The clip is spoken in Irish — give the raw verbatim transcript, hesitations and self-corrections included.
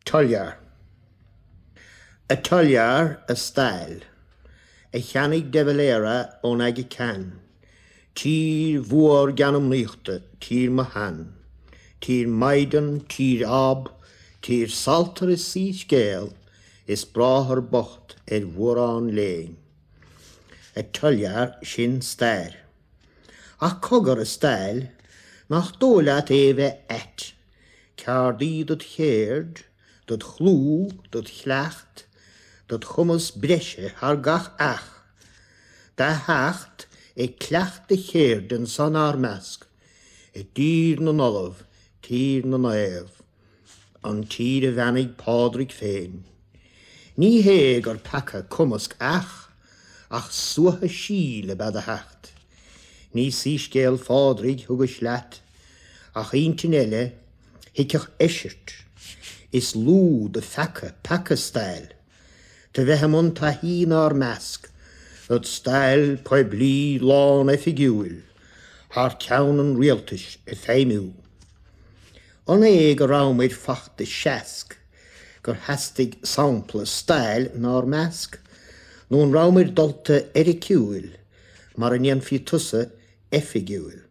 Tulliar. A tulliar a style. A chanig devalera on agi can. Tír vuor ganum lichte, tír mahan. Tír maiden, tír ab, tír salter is si scale, is braher bocht er vuoran lein. A tulliar sin stair. A cogger a style, nach dolat eve et. Cardi dat heerd, dat glue, dat glacht, dat hummus bresche haar gach ach. Da hacht e klacht de heerden san armask, e dier non olive, tier non ev, an tier vanig padrig fein. Ni heeg ar pakka kummusk ach, ach suhe schiele bij de hacht. Ni sieskeel fadrig hugeslat, ach intinelle, hikkig eschert, is loo de fakke pakka stijl, te wehemon tahin ar mask, dat stijl poi bli lawn e figuil, haar tjaunen realtisch e feimul. On eeg raum eid facht de sjask, gur hastig sample stijl nar mask, non raum eid dolte erikuil, maar en jen fie tusse e figuil.